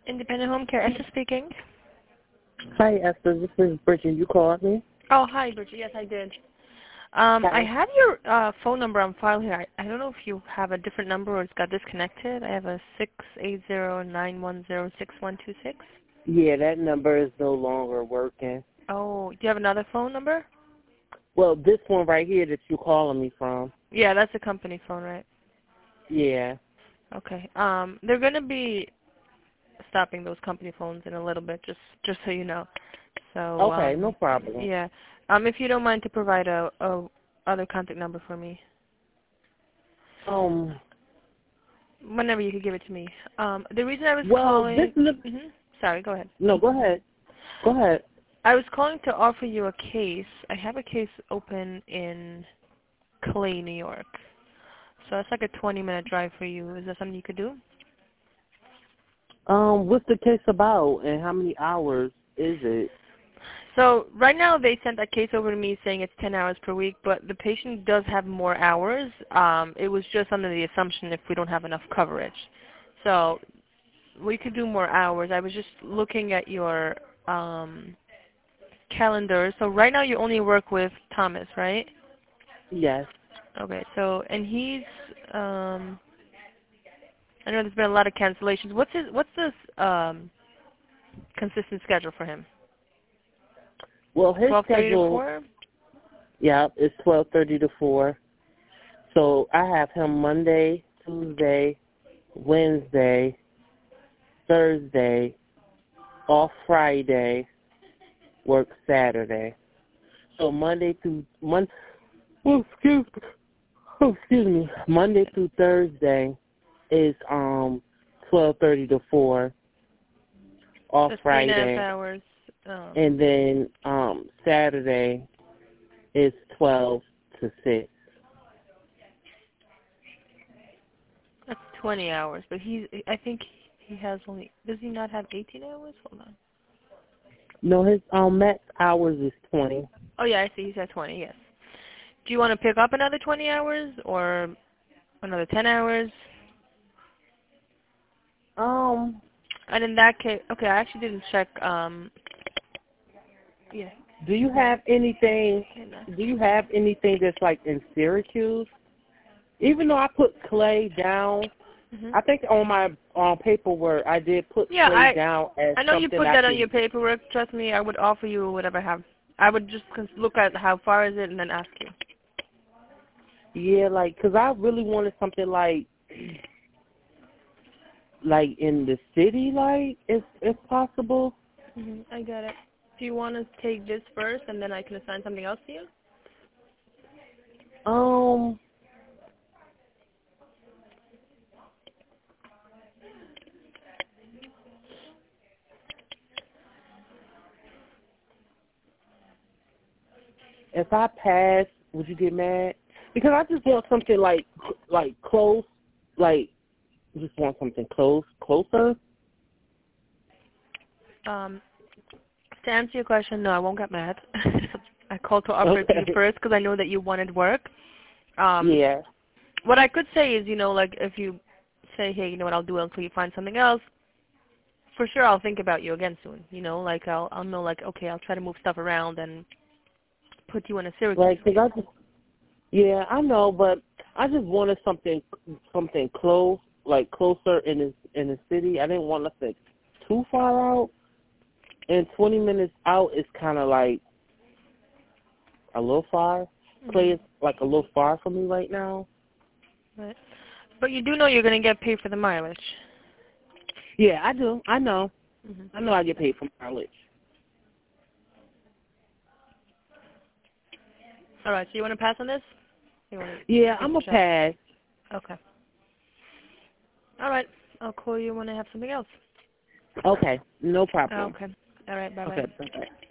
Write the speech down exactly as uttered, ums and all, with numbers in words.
Independent Home Care, Esther speaking. Hi, Esther. This is Bridget. You called me? Oh, hi, Bridget. Yes, I did. Um, I Hi. have your uh, phone number on file here. I, I don't know if you have a different number or it's got disconnected. I have a six eight zero nine one zero six one two six. Yeah, that number is no longer working. Oh, do you have another phone number? Well, this one right here that you're calling me from. Yeah, that's a company phone, right? Yeah. Okay. Um, they're going to be stopping those company phones in a little bit, just just so you know. So, Okay, no um, problem. yeah. Um, if you don't mind to provide a, a other contact number for me. Um, Whenever you could give it to me. Um, the reason I was well, this calling, is a, hmm sorry, go ahead. no, go ahead. Go ahead. I was calling to offer you a case. I have a case open in Clay, New York. So it's like a twenty minute drive for you. Is that something you could do? Um, what's the case about and how many hours is it? So right now they sent that case over to me saying it's ten hours per week, but the patient does have more hours. Um, it was just under the assumption if we don't have enough coverage. So we could do more hours. I was just looking at your um, calendar. So right now you only work with Thomas, right? Yes. Okay. So and he's um, I know there's been a lot of cancellations. What's his what's this um, consistent schedule for him? Well, his twelve thirty to schedule, four? yeah, is twelve thirty to four. So I have him Monday, Tuesday, Wednesday, Thursday, off Friday, work Saturday. So Monday through Mon oh, excuse oh, excuse me. Monday through Thursday is um twelve thirty to four. Off That's three and a half Friday, hours. Um, and then um Saturday is twelve to six. that's twenty hours, but he's I think he has only does he not have eighteen hours? Hold on. No, his um max hours is twenty. Oh yeah, I see. He's at twenty. Yes. Do you want to pick up another twenty hours or another ten hours? Um, And in that case, okay, I actually didn't check. Um, yeah. do you have anything? Okay, no. Do you have anything that's like in Syracuse? Even though I put Clay down, Mhm. I think on my on paperwork I did put Yeah, Clay I down as I know you something put I that on could. your paperwork. Trust me, I would offer you whatever I have. I would just cons- look at how far is it and then ask you. Yeah, like, cause I really wanted something like, like in the city, like, if if possible. Mhm. I get it. Do you want to take this first and then I can assign something else to you? Um, if I pass, would you get mad? Because I just want something like, like close, like, just want something close, closer. Um, to answer your question, no, I won't get mad. I called to offer it to you Okay. first because I know that you wanted work. Um, Yeah. what I could say is, you know, like if you say, hey, you know what, I'll do it until you find something else. For sure, I'll think about you again soon. You know, like I'll I'll know like okay, I'll try to move stuff around and put you in a Syracuse Like, cause case. I just, yeah, I know, but I just wanted something, something close, like closer in the in the city. I didn't want nothing too far out. And twenty minutes out is kind of like a little far. Clay Mhm. is like a little far for me right now. But but you do know you're gonna get paid for the mileage. Yeah, I do. I know. Mhm. I know I get paid for mileage. All right. So you want to pass on this? You want to Yeah, take I'm the a shot? pass. Okay. All right. I'll call you when I have something else. Okay, no problem. Okay. All right. Bye bye. Okay, bye-bye.